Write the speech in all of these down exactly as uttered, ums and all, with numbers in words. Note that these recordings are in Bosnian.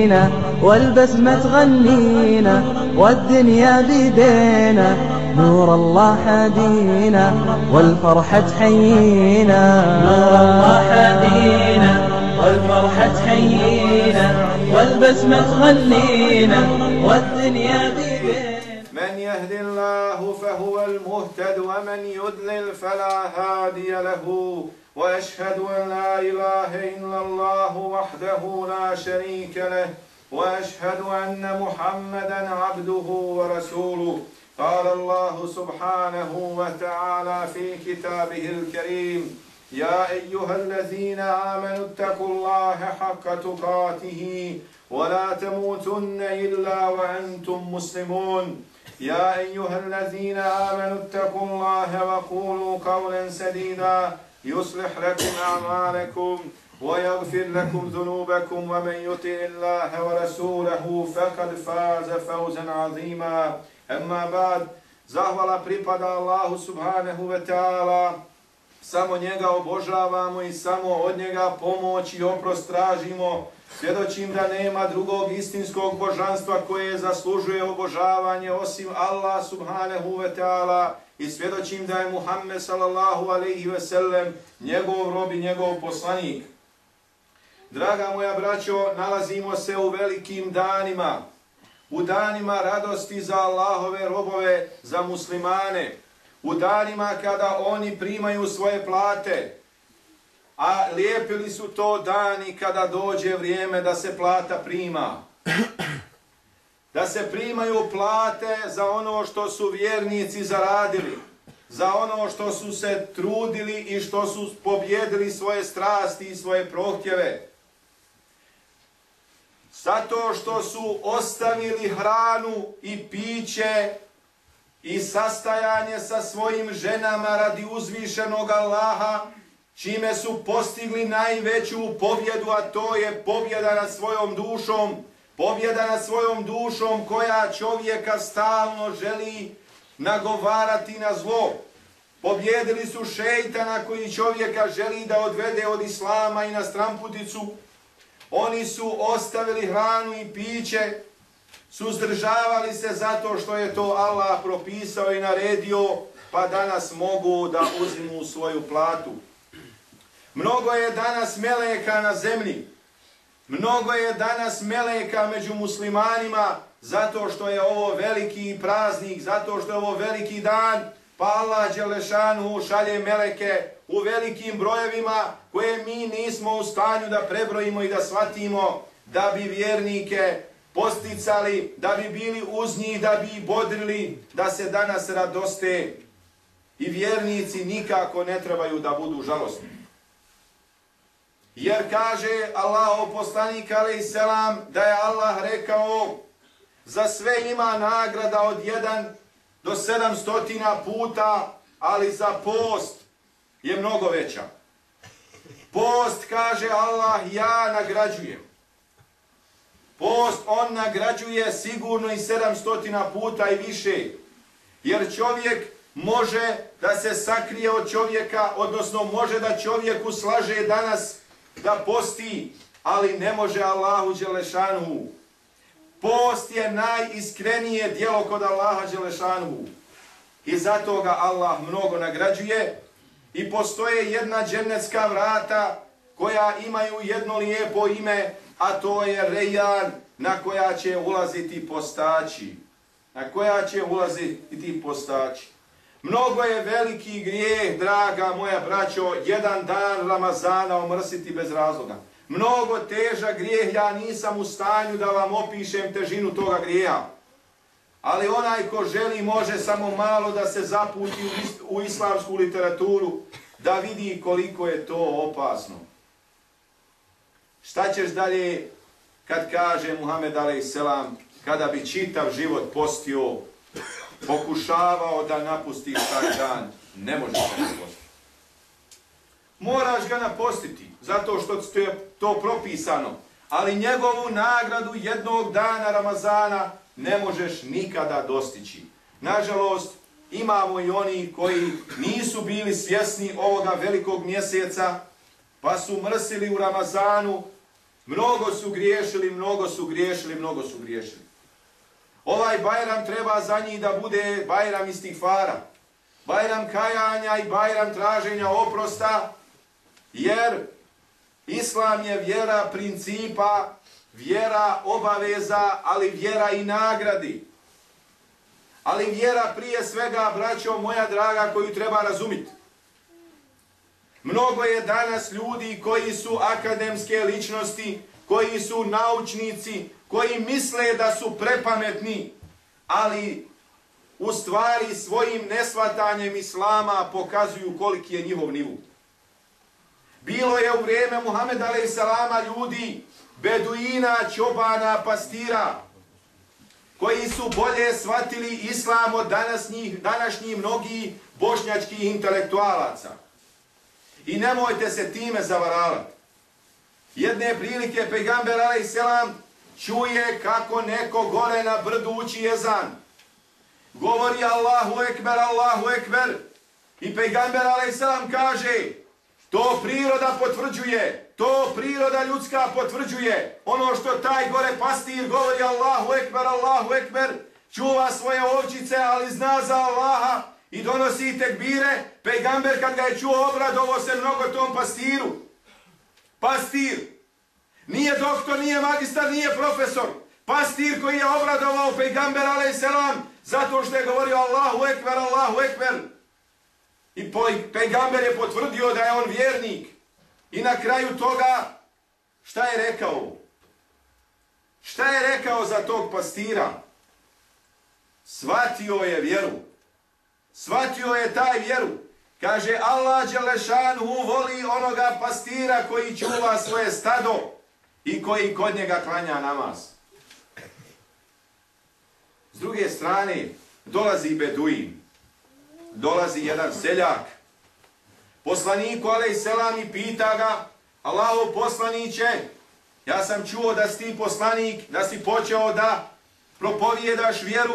حيينا والبسمة تغنينا والدنيا بيدينا نور الله حدينا والفرحة تحيينا نور الله حدينا والفرحة تحيينا والبسمة تغنينا والدنيا بيدينا. من يهد الله فهو المهتد ومن يضلل فلا هادي له وأشهد أن لا إله إلا الله وحده لا شريك له وأشهد أن محمدا عبده ورسوله. قال الله سبحانه وتعالى في كتابه الكريم: يا أيها الذين آمنوا اتقوا الله حق تقاته ولا تموتن إلا وأنتم مسلمون. يا أيها الذين آمنوا اتقوا الله وقولوا قولا سديدا يصلح لكم أعمالكم ويغفر لكم ذنوبكم ومن يطع الله ورسوله فقد فاز فوزا عظيما. أما بعد, zahvala pripada Allahu subhanahu wa ta'ala, samo njega obožavamo i samo od njega pomoć i oprost tražimo. Svjedočim da nema drugog istinskog božanstva koje zaslužuje obožavanje osim Allah subhanahu wa ta'ala i svjedočim da je Muhammed sallallahu alaihi ve sellem njegov rob i njegov poslanik. Draga moja braćo, nalazimo se u velikim danima, u danima radosti za Allahove robove, za muslimane, u danima kada oni primaju svoje plate, a lijepili su to dani kada dođe vrijeme da se plata prima. Da se primaju plate za ono što su vjernici zaradili, za ono što su se trudili i što su pobjedili svoje strasti i svoje prohtjeve. Zato što su ostavili hranu i piće i sastajanje sa svojim ženama radi uzvišenog Allaha, čime su postigli najveću pobjedu, a to je pobjeda nad svojom dušom, pobjeda nad svojom dušom koja čovjeka stalno želi nagovarati na zlo. Pobjedili su šejtana koji čovjeka želi da odvede od islama i na stramputicu. Oni su ostavili hranu i piće, suzdržavali se zato što je to Allah propisao i naredio, pa danas mogu da uzmu svoju platu. Mnogo je danas meleka na zemlji, mnogo je danas meleka među muslimanima zato što je ovo veliki praznik, zato što je ovo veliki dan, pa Allah dželešanu šalje meleke u velikim brojevima koje mi nismo u stanju da prebrojimo i da shvatimo, da bi vjernike posticali, da bi bili uz njih, da bi ih bodrili, da se danas radoste. I vjernici nikako ne trebaju da budu žalosni. Jer kaže Allahov poslanik alejhi selam da je Allah rekao: za sve ima nagrada od jedan do sedam stotina puta, ali za post je mnogo veća. Post, kaže Allah, ja nagrađujem. Post on nagrađuje sigurno i sedam stotina puta i više. Jer čovjek može da se sakrije od čovjeka, odnosno može da čovjeku slaže danas da posti, ali ne može Allahu dželešanuhu. Post je najiskrenije djelo kod Allaha dželešanuhu. I zato ga Allah mnogo nagrađuje. I postoje jedna džennetska vrata koja imaju jedno lijepo ime, a to je Rejan, na koja će ulaziti postači. Na koja će ulaziti postači. Mnogo je veliki grijeh, draga moja braćo, jedan dan Ramazana omrsiti bez razloga. Mnogo težak grijeh, ja nisam u stanju da vam opišem težinu toga grijeha. Ali onaj ko želi može samo malo da se zaputi u islamsku literaturu, da vidi koliko je to opasno. Šta ćeš dalje kad kaže Muhammed alejhi selam, kada bi čitav život postio, pokušavao da napustiš taj dan, ne možeš ga napostiti. Moraš ga napostiti, zato što je to propisano, ali njegovu nagradu jednog dana Ramazana ne možeš nikada dostići. Nažalost, imamo i oni koji nisu bili svjesni ovoga velikog mjeseca, pa su mrsili u Ramazanu, Mnogo su griješili, mnogo su griješili, mnogo su griješili. Ovaj Bajram treba za njih da bude Bajram istighfara, Bajram kajanja i Bajram traženja oprosta, jer Islam je vjera principa, vjera obaveza, ali vjera i nagradi. Ali vjera prije svega, braćo moja draga, koju treba razumjeti. Mnogo je danas ljudi koji su akademske ličnosti, koji su naučnici, koji misle da su prepametni, ali u stvari svojim nesvatanjem Islama pokazuju koliki je njihov nivo. Bilo je u vrijeme Muhameda alejhi selama ljudi, beduina, čobana, pastira, koji su bolje shvatili Islam od današnjih, današnjih mnogih bošnjačkih intelektualaca. I nemojte se time zavaravati. Jedne prilike pejgamber alejhi selam čuje kako neko gore na brdu uči ezan. Govori Allahu ekber, Allahu ekber. I pejgamber alejhi selam kaže, to priroda potvrđuje, to priroda ljudska potvrđuje. Ono što taj gore pastir govori Allahu ekber, Allahu ekber, čuva svoje ovčice, ali zna za Allaha i donosi tekbire. Pejgamber kad ga je čuo obradovo se mnogo tom pastiru. Pastir, nije doktor, nije magistar, nije profesor. Pastir koji je obradovao pejgamber alejhi selam zato što je govorio Allahu ekber, Allahu ekber. I pejgamber je potvrdio da je on vjernik. I na kraju toga, šta je rekao? Šta je rekao za tog pastira? Shvatio je vjeru. Shvatio je taj vjeru. Kaže, Allah dželešanhu voli onoga pastira koji čuva svoje stado i koji kod njega klanja namaz. S druge strane, dolazi beduin. Dolazi jedan seljak. Poslaniku alejhi selam i pita ga, Allahov poslaniće, ja sam čuo da si ti poslanik, da si počeo da propovijedaš vjeru.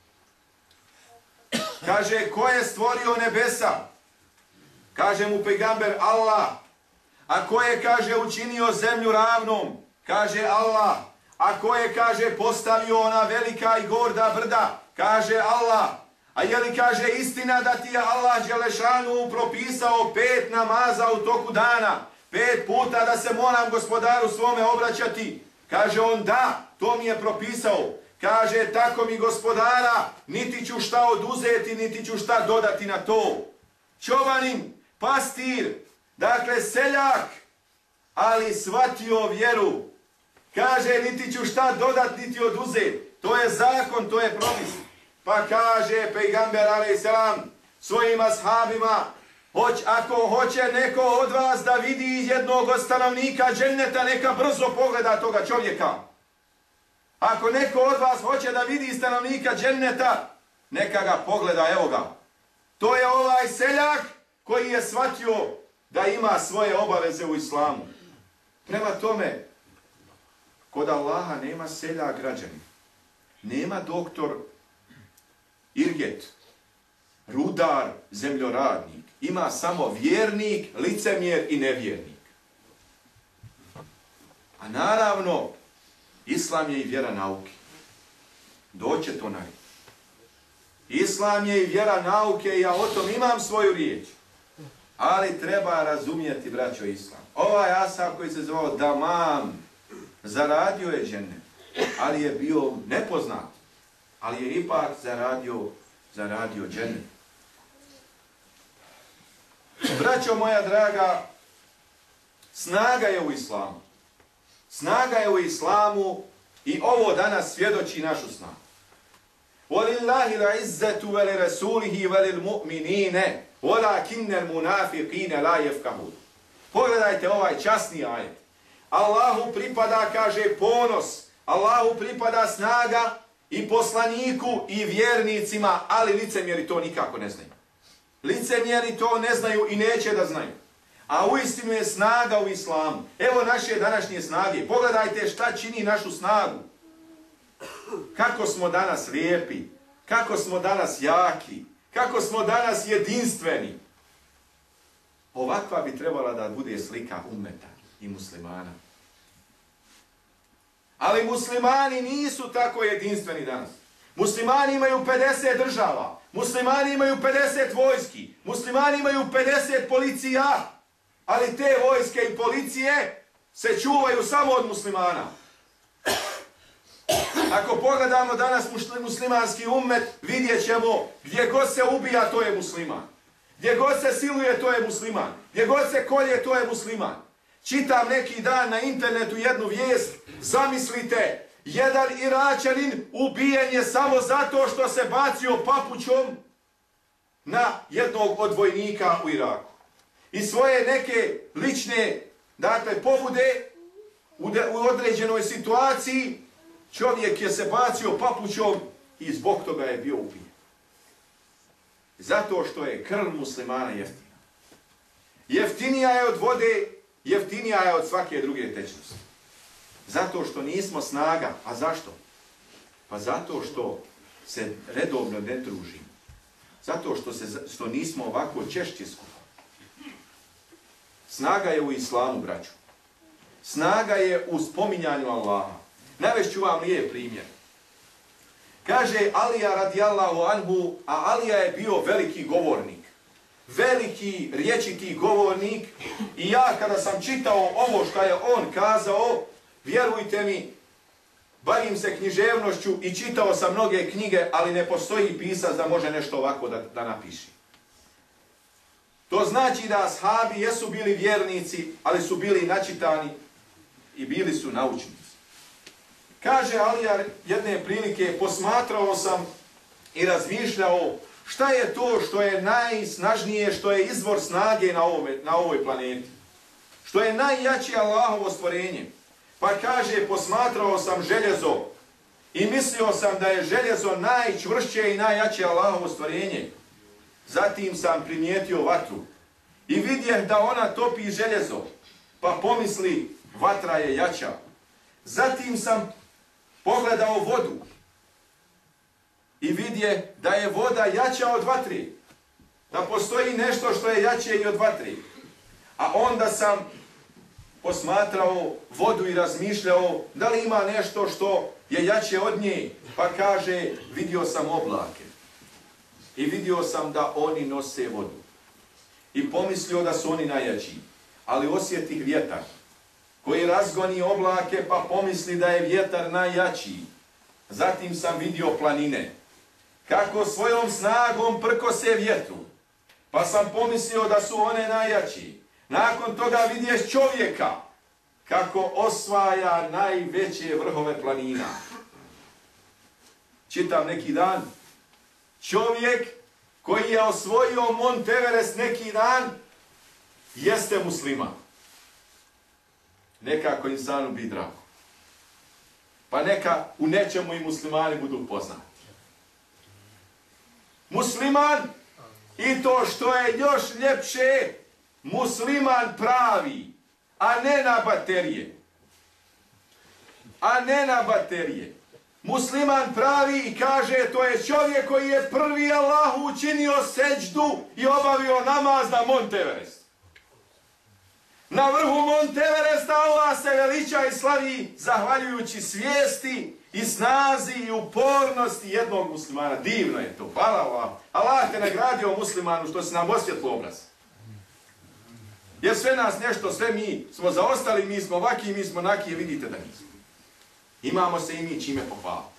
Kaže, ko je stvorio nebesa? Kaže mu pejgamber Allah. A ko je, kaže, učinio zemlju ravnom? Kaže Allah. A ko je, kaže, postavio ona velika i gorda brda? Kaže Allah. A je li, kaže, istina da ti je Allah dželešanu propisao pet namaza u toku dana? Pet puta da se moram gospodaru svome obraćati? Kaže on, da, to mi je propisao. Kaže, tako mi gospodara, niti ću šta oduzeti, niti ću šta dodati na to. Čovanin, pastir, dakle seljak, ali shvatio vjeru. Kaže, niti ću šta dodati, niti oduzeti. To je zakon, to je propis. Pa kaže pejgamber alejhi selam svojim ashabima, hoć, ako hoće neko od vas da vidi jednog od stanovnika dženneta, neka brzo pogleda toga čovjeka. Ako neko od vas hoće da vidi stanovnika dženneta, neka ga pogleda, evo ga. To je ovaj seljak koji je shvatio da ima svoje obaveze u islamu. Prema tome, kod Allaha nema seljak građanin, nema doktor Irget, rudar, zemljoradnik. Ima samo vjernik, licemjer i nevjernik. A naravno, Islam je i vjera nauke. Doće to na red. Islam je i vjera nauke i ja o tom imam svoju riječ. Ali treba razumijeti, braćo, Islam. Ovaj ashab koji se zvao Damam, zaradio je džennet, ali je bio nepoznat. Ali je ipak zaradio, zaradio džennet. Braćo moja draga, snaga je u islamu. Snaga je u islamu i ovo danas svjedoči našu snagu. وَلِلَّهِ الْعِزَّةُ وَلِرَسُولِهِ وَلِلْمُؤْمِنِينَ وَلَكِنَّ الْمُنَافِقِينَ لَا يَفْقَهُونَ. Pogledajte ovaj časni ajet. Allahu pripada, kaže, ponos. Allahu pripada snaga i poslaniku i vjernicima, ali licemjeri to nikako ne znaju. Licemjeri to ne znaju i neće da znaju. A uistinu je snaga u islamu. Evo naše današnje snage. Pogledajte šta čini našu snagu. Kako smo danas lijepi, kako smo danas jaki, kako smo danas jedinstveni. Ovakva bi trebala da bude slika ummeta i muslimana. Ali muslimani nisu tako jedinstveni danas. Muslimani imaju pedeset država, muslimani imaju pedeset vojski, muslimani imaju pedeset policija, ali te vojske i policije se čuvaju samo od muslimana. Ako pogledamo danas muslimanski ummet, vidjet ćemo gdje god se ubija, to je musliman. Gdje god se siluje, to je musliman. Gdje god se kolje, to je musliman. Čitam neki dan na internetu jednu vijest, zamislite, jedan Iračanin ubijen je samo zato što se bacio papučom na jednog od vojnika u Iraku. I svoje neke lične, dakle, pobude u određenoj situaciji, čovjek je se bacio papučom i zbog toga je bio ubijen. Zato što je krv muslimana jeftina. Jeftinija je od vode, jeftinija je od svake druge tečnosti. Zato što nismo snaga. A zašto? Pa zato što se redovno ne družimo. Zato što, se, što nismo ovako češće skupa. Snaga je u islamu, braću. Snaga je u spominjanju Allaha. Navešću vam lijep primjer. Kaže Alija radijallahu anhu, a Alija je bio veliki govornik. Veliki riječiti govornik. I ja kada sam čitao ovo što je on kazao, vjerujte mi, bavim se književnošću i čitao sam mnoge knjige, ali ne postoji pisac da može nešto ovako da, da napiše. To znači da ashabi jesu bili vjernici, ali su bili načitani i bili su naučnici. Kaže Alija jedne prilike, posmatrao sam i razmišljao šta je to što je najsnažnije, što je izvor snage na, ovome, na ovoj planeti. Što je najjače Allahovo stvorenje. Pa kaže, posmatrao sam željezo i mislio sam da je željezo najčvršće i najjače Allahovo stvorenje. Zatim sam primijetio vatru i vidjeh da ona topi željezo, pa pomisli, vatra je jača. Zatim sam pogledao vodu i vidje da je voda jača od vatri. Da postoji nešto što je jače i od vatri. A onda sam posmatrao vodu i razmišljao da li ima nešto što je jače od nje. Pa kaže, vidio sam oblake. I vidio sam da oni nose vodu. I pomislio da su oni najjači. Ali osjetih vjetar koji razgoni oblake, pa pomisli da je vjetar najjači. Zatim sam vidio planine, kako svojom snagom prkose vjetru, pa sam pomislio da su one najjači. Nakon toga vidješ čovjeka, kako osvaja najveće vrhove planina. Čitam neki dan, čovjek koji je osvojio Mont Everest neki dan, jeste musliman. Nekako insanu bi drago. Pa neka u nečemu i muslimani budu poznati. Musliman, i to što je još ljepše, musliman pravi, a ne na baterije. A ne na baterije. Musliman pravi i kaže, to je čovjek koji je prvi Allahu učinio seđdu i obavio namaz na Mont Everest. Na vrhu Mont Everesta Allah se veliča i slavi zahvaljujući svijesti i snazi i upornosti jednog muslimana. Divno je to. Hvala Allah. Allah te nagradio muslimanu što se nam osvjetlo obraz. Jer sve nas nešto, sve mi smo zaostali, mi smo ovaki, mi smo onaki, vidite da nismo. Imamo se i mi čime pohvaliti.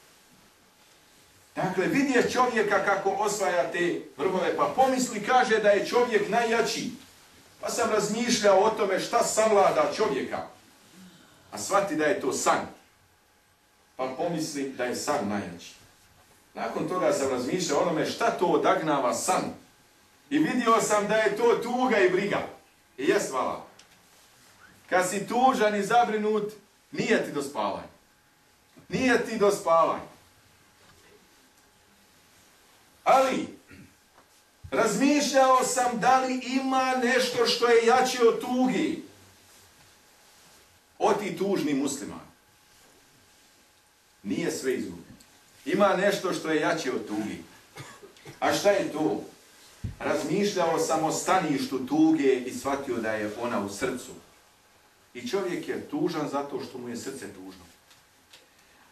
Dakle, vidje čovjeka kako osvaja te vrhove, pa pomisli, kaže da je čovjek najjači. Pa sam razmišljao o tome šta savlada čovjeka, a shvati da je to san. Pa pomisli da je san najjači. Nakon toga sam razmišljao o onome šta to odagnava san. I vidio sam da je to tuga i briga. I jes, hvala. Kad si tužan i zabrinut, nije ti do spavanja. Nije ti do spavanja. Ali, razmišljao sam da li ima nešto što je jače od tugi. Od ti tužni musliman. Nije sve izgubljeno. Ima nešto što je jače od tugi. A šta je to? Razmišljao sam o staništu tuge i shvatio da je ona u srcu. I čovjek je tužan zato što mu je srce tužno.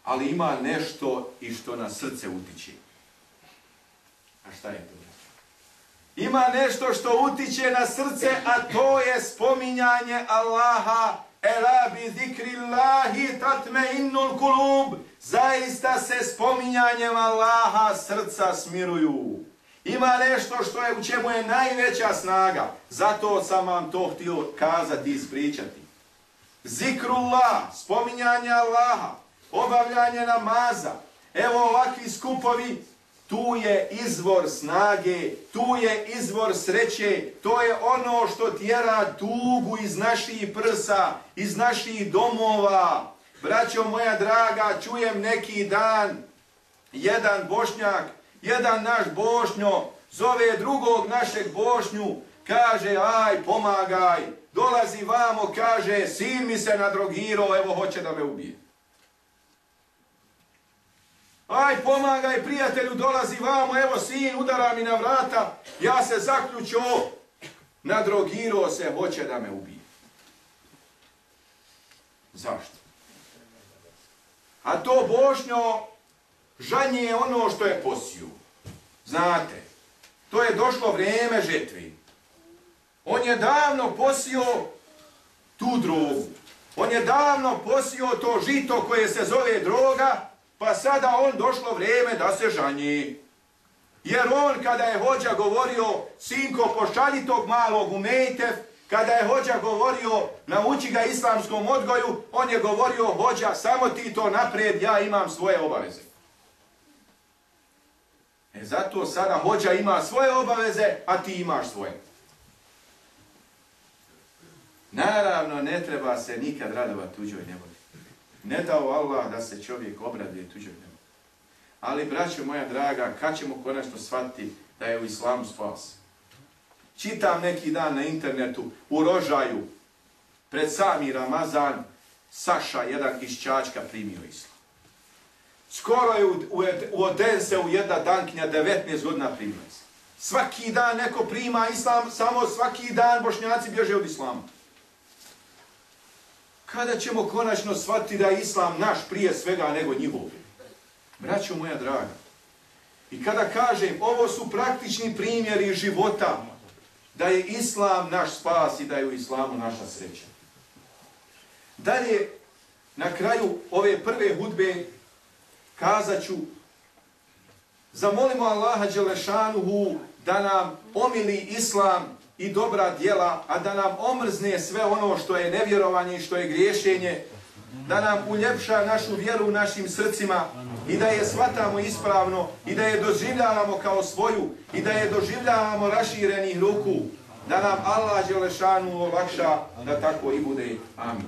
ali ima nešto i što na srce utiče. A šta je to? Ima nešto što utiče na srce, a to je spominjanje Allaha. Ela bi zikrillahi tatmeinnul kulub. Zaista se spominjanjem Allaha srca smiruju. Ima nešto što je, u čemu je najveća snaga. Zato sam vam to htio kazati i ispričati. Zikrullah, spominjanje Allaha, obavljanje namaza. Evo ovakvi skupovi, tu je izvor snage, tu je izvor sreće, to je ono što tjera tugu iz naših prsa, iz naših domova. Braćo moja draga, čujem neki dan, jedan Bošnjak, jedan naš Bošnjo, zove drugog našeg Bošnju, kaže, aj, pomagaj, dolazi vamo, kaže, sin mi se nadrogirao, evo hoće da me ubije. Aj, pomagaj, prijatelju, dolazi vamo, evo sin, udara mi na vrata, ja se zaključio, nadrogirao se, hoće da me ubije. Zašto? A to Bošnjo žanje je ono što je posio. Znate, to je došlo vrijeme žetvi. On je davno posio tu drogu. On je davno posio to žito koje se zove droga, pa sada on došlo vrijeme da se žanje. Jer on kada je hođa govorio, sinko pošalji tog malog u mejtev, kada je hođa govorio, nauči ga islamskom odgoju, on je govorio, hođa, samo ti to naprijed, ja imam svoje obaveze. E zato sada hođa ima svoje obaveze, a ti imaš svoje. Naravno, ne treba se nikad radovati tuđoj nevolji. Ne dao Allah da se čovjek obraduje tuđoj nevolji. Ali, braćo moja draga, kad ćemo konačno shvatiti da je u islamu spas? Čitam neki dan na internetu, u Rožaju, pred sami Ramazan, Saša, jedan iz Čačka, primio islam. Skoro je u, u, u Odense u jedna dankinja devetnaest godina primio islam. Svaki dan neko prima islam, samo svaki dan Bošnjaci bježe od islama. Kada ćemo konačno shvatiti da je islam naš prije svega nego njihov? Braćo moja draga, i kada kažem, ovo su praktični primjeri života, da je islam naš spas i da je u islamu naša sreća. Dalje, na kraju ove prve hudbe, kazat ću, zamolimo Allaha Đelešanuhu da nam omili islam i dobra djela, a da nam omrzne sve ono što je nevjerovanje i što je griješenje, da nam uljepša našu vjeru u našim srcima i da je shvatamo ispravno i da je doživljavamo kao svoju i da je doživljavamo raširenih ruku, da nam Allah Đelešanu olakša da tako i bude. Amin.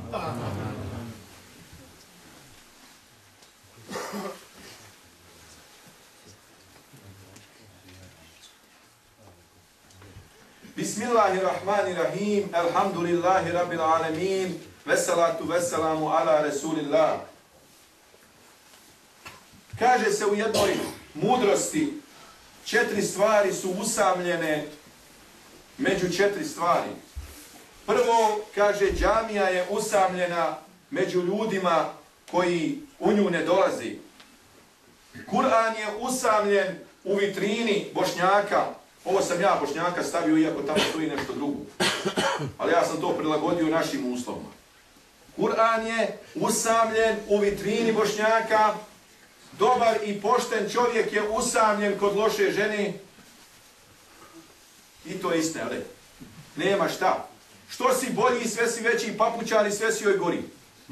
Bismillahirrahmanirrahim, alhamdulillahi rabbil alamin, vesalatu veselamu ala Rasulillah. Kaže se u jednoj mudrosti, četiri stvari su usamljene među četiri stvari. Prvo, kaže, džamija je usamljena među ljudima koji u nju ne dolazi. Kur'an je usamljen u vitrini Bošnjaka. Ovo sam ja Bošnjaka stavio, iako tamo stoji nešto drugo. Ali ja sam to prilagodio našim uslovima. Kur'an je usamljen u vitrini Bošnjaka. Dobar i pošten čovjek je usamljen kod loše žene. I to je istina, ali nema šta. Što si bolji, sve si veći papučar i sve si joj gori.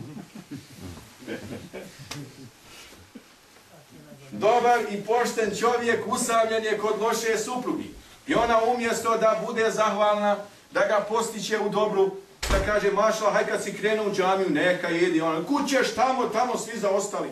Dobar i pošten čovjek usamljen je kod loše suprugi. I ona umjesto da bude zahvalna, da ga postiće u dobru, da kaže, mašla, haj kad si krenu u džamiju, neka jedi. Ona, kud ćeš tamo, tamo svi zaostali.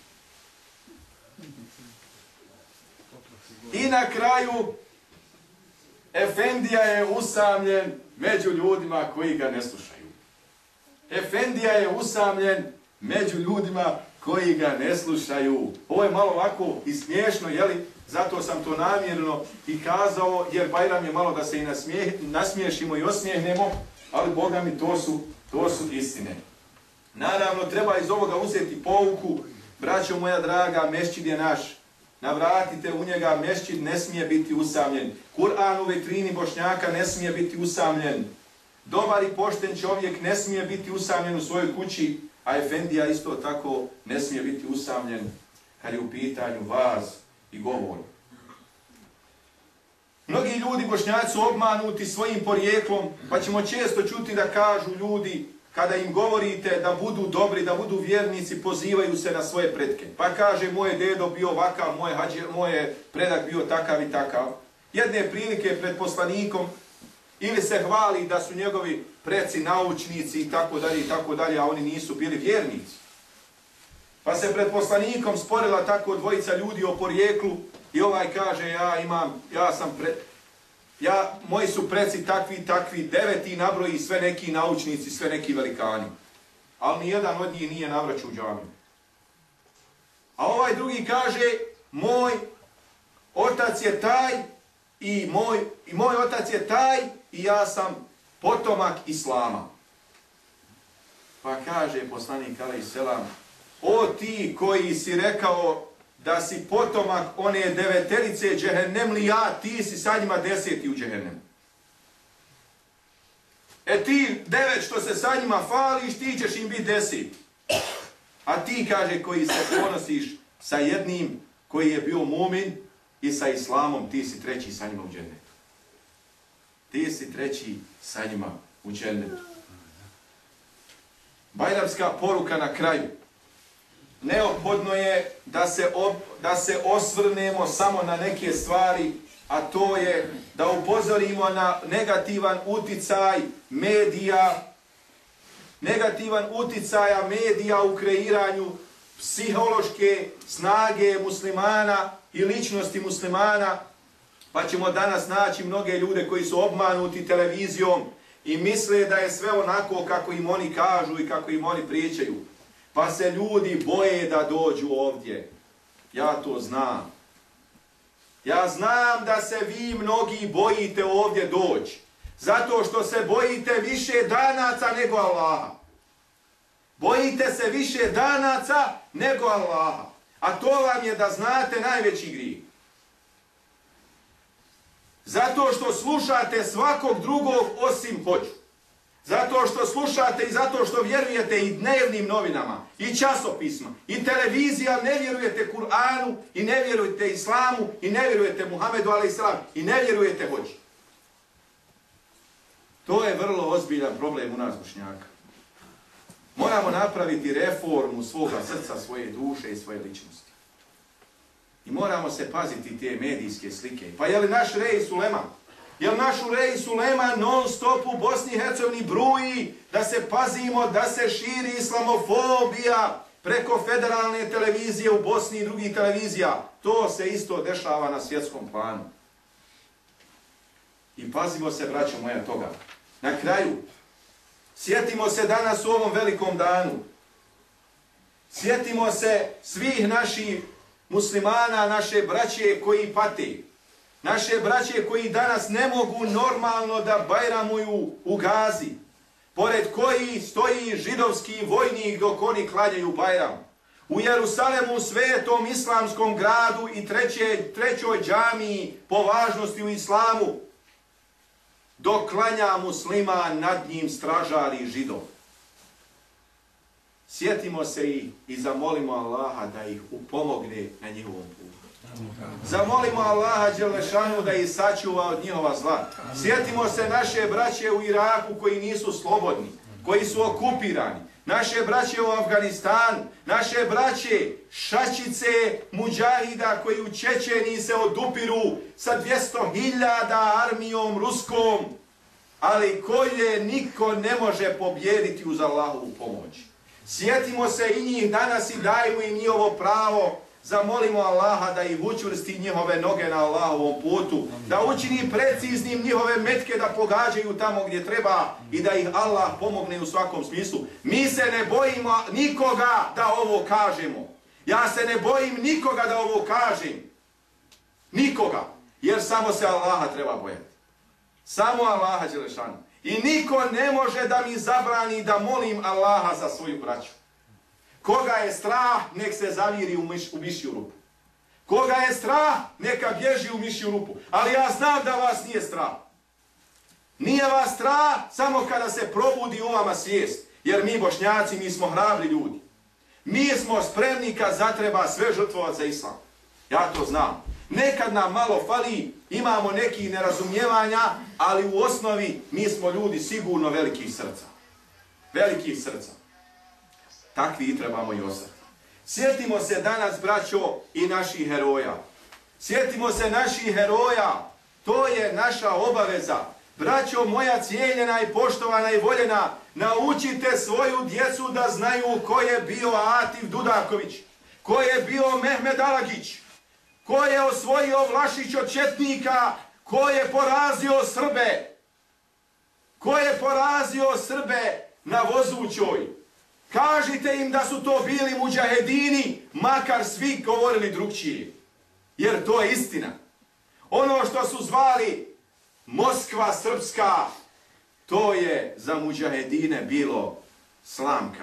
I na kraju, Efendija je usamljen među ljudima koji ga ne slušaju. Efendija je usamljen među ljudima koji ga ne slušaju. Ovo je malo ovako i smiješno, jeli? Zato sam to namjerno i kazao, jer Bajram je malo da se i nasmije, nasmiješimo i osmijehnemo, ali Boga mi to su, to su istine. Naravno, treba iz ovoga uzeti pouku Braćo moja draga, mešćid je naš. Navratite u njega, mešćid ne smije biti usamljen. Kur'an u vitrini Bošnjaka ne smije biti usamljen. Dobar i pošten čovjek ne smije biti usamljen u svojoj kući, a efendija isto tako ne smije biti usamljen kad je u pitanju vaz i govor. Mnogi ljudi Bošnjaci su obmanuti svojim porijeklom, pa ćemo često čuti da kažu ljudi, kada im govorite da budu dobri, da budu vjernici, pozivaju se na svoje pretke. Pa kaže, moj dedo bio ovakav, moj, hađe, moj predak bio takav i takav. Jedne prilike pred poslanikom, ili se hvali da su njegovi preci naučnici i tako dalje i tako dalje, a oni nisu bili vjernici. Pa se pred poslanikom sporila tako dvojica ljudi o porijeklu i ovaj kaže, ja imam, ja sam pre... Ja, moji su preci takvi, takvi, deveti nabroji sve neki naučnici, sve neki velikani. Ali nijedan od njih nije navraću u džamiju. A ovaj drugi kaže, moj otac je taj i moj, i moj otac je taj i ja sam potomak Islama. Pa kaže poslanik alejhi selam, o ti koji si rekao da si potomak one deveterice džehennemlija, ti si sa njima deseti u džehennemu. E ti devet što se sa njima fališ, ti ćeš im biti deset. A ti, kaže, koji se ponosiš sa jednim koji je bio mumin i sa Islamom, ti si treći sa njima u džennetu. Ti si treći sa njima u džennetu. Bajramska poruka na kraju. Neophodno je da se, ob, da se osvrnemo samo na neke stvari, a to je da upozorimo na negativan uticaj medija, negativan uticaja medija u kreiranju psihološke snage muslimana i ličnosti muslimana, pa ćemo danas naći mnoge ljude koji su obmanuti televizijom i misle da je sve onako kako im oni kažu i kako im oni pričaju. Pa se ljudi boje da dođu ovdje. Ja to znam. Ja znam da se vi mnogi bojite ovdje doći. Zato što se bojite više danaca nego Allaha. Bojite se više danaca nego Allaha. A to vam je, da znate, najveći grijeh. Zato što slušate svakog drugog osim hođu. Zato što slušate i zato što vjerujete i dnevnim novinama, i časopisma, i televizija, ne vjerujete Kur'anu, i ne vjerujete Islamu, i ne vjerujete Muhammedu alejhi selam, i ne vjerujete hođi. To je vrlo ozbiljan problem u nas Bošnjaka. Moramo napraviti reformu svoga srca, svoje duše i svoje ličnosti. I moramo se paziti te medijske slike. Pa je li naš Rej Suleman? Jel našu Rej Suleman non stop u Bosni i Hercegovini bruji da se pazimo, da se širi islamofobija preko federalne televizije u Bosni i drugih televizija? To se isto dešava na svjetskom planu. I pazimo se, braćo moja, toga. Na kraju, sjetimo se danas u ovom velikom danu. Sjetimo se svih naših muslimana, naše braće koji pate. Naše braće koji danas ne mogu normalno da bajramuju u Gazi, pored koji stoji židovski vojnik dok oni klanjaju bajram. U Jerusalemu, svetom islamskom gradu i treće, trećoj džamiji po važnosti u islamu, dok klanja musliman, nad njim stražari židov. Sjetimo se i, i zamolimo Allaha da ih upomogne na njihovom putu. Zamolimo Allaha Đelešanu da ih sačuva od njihova zla. Sjetimo se naše braće u Iraku koji nisu slobodni, koji su okupirani. Naše braće u Afganistanu, naše braće šačice muđahida koji u Čečeniji se odupiru sa dvjesto hiljada armijom ruskom, ali koje niko ne može pobjediti uz Allahovu pomoć. Sjetimo se i njih danas i dajmo im njihovo pravo. Zamolimo Allaha da ih učvrsti njihove noge na Allahovom putu, da učini preciznim njihove metke da pogađaju tamo gdje treba i da ih Allah pomogne u svakom smislu. Mi se ne bojimo nikoga da ovo kažemo. Ja se ne bojim nikoga da ovo kažem. Nikoga. Jer samo se Allaha treba bojati. Samo Allaha Đelešanu. I niko ne može da mi zabrani da molim Allaha za svoju braću. Koga je strah, nek se zaviri u, miš, u mišju rupu. Koga je strah, neka bježi u mišju rupu. Ali ja znam da vas nije strah. Nije vas strah samo kada se probudi u vama svijest. Jer mi Bošnjaci, mi smo hrabri ljudi. Mi smo spremni kad zatreba sve žrtvovati za islam. Ja to znam. Nekad nam malo fali, imamo nekih nerazumijevanja, ali u osnovi mi smo ljudi sigurno velikih srca. Velikih srca. Takvi i trebamo i ostati. Sjetimo se danas, braćo, i naših heroja. Sjetimo se naših heroja. To je naša obaveza. Braćo moja cijenjena i poštovana i voljena, naučite svoju djecu da znaju ko je bio Atif Dudaković, ko je bio Mehmed Alagić, ko je osvojio Vlašić od četnika, ko je porazio Srbe, ko je porazio Srbe na Vozućoj. Kažite im da su to bili mudžahedini, makar svi govorili drugčije. Jer to je istina. Ono što su zvali Moskva srpska, to je za mudžahedine bilo slamka.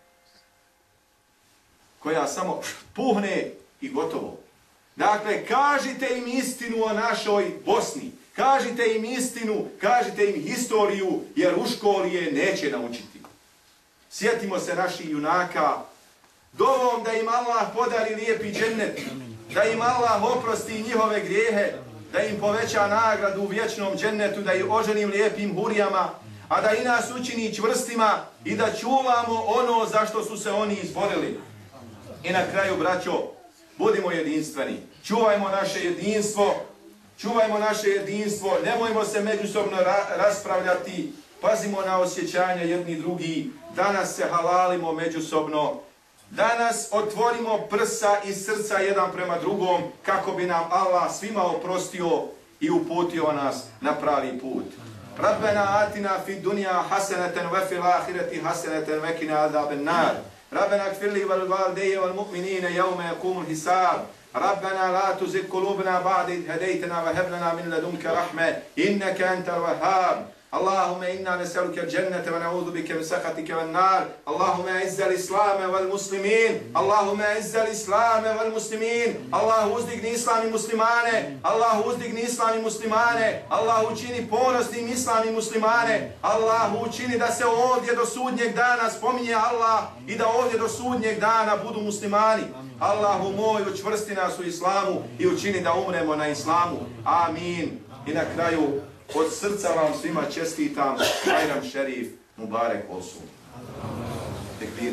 Koja samo puhne i gotovo. Dakle, kažite im istinu o našoj Bosni. Kažite im istinu, kažite im historiju, jer u školi je neće naučiti. Sjetimo se naših junaka, dovom da im Allah podari lijepi džennet, da im Allah oprosti njihove grijehe, da im poveća nagradu u vječnom džennetu, da ih oženi lijepim hurijama, a da i nas učini čvrstima i da čuvamo ono za što su se oni izborili. I na kraju, braćo, budimo jedinstveni. Čuvajmo naše jedinstvo, čuvajmo naše jedinstvo, nemojmo se međusobno ra raspravljati, pazimo na osjećanja jedni drugi, danas se halalimo međusobno, danas otvorimo prsa i srca jedan prema drugom kako bi nam Allah svima oprostio i uputio nas na pravi put. Rabbena atina fid dunja hasanatan wa fil ahireti hasanatan wa qina azaban nar. Rabbena ighfir li wal walidayya wal mu'minina yawma yaqumul hisab. ربنا لا تزغ قلوبنا بعد إذ هديتنا وهب لنا من لدنك رحمة إنك أنت الوهاب اللهم إنا نسألك الجنة ونعوذ بك من سخطك والنار اللهم أعز الإسلام والمسلمين اللهم أعز الإسلام والمسلمين الله uzdigni islam i muslimane Allah uzdigni islam i muslimane Allah učini ponosnim islam i muslimane Allah učini da se ovdje do sudnjeg dana spominje Allah i da ovdje do sudnjeg dana budu muslimani Allahu moj, učvrsti nas u islamu i učini da umremo na islamu. Amin. I na kraju, od srca vam svima čestitam Bajram Šerif Mubarek Olsun. Tekbiri.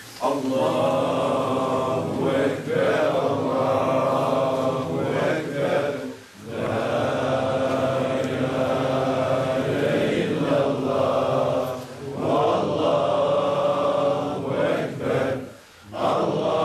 Allahu ekber, Allahu ekber, la ilaha illallah, wallahu ekber, Allah.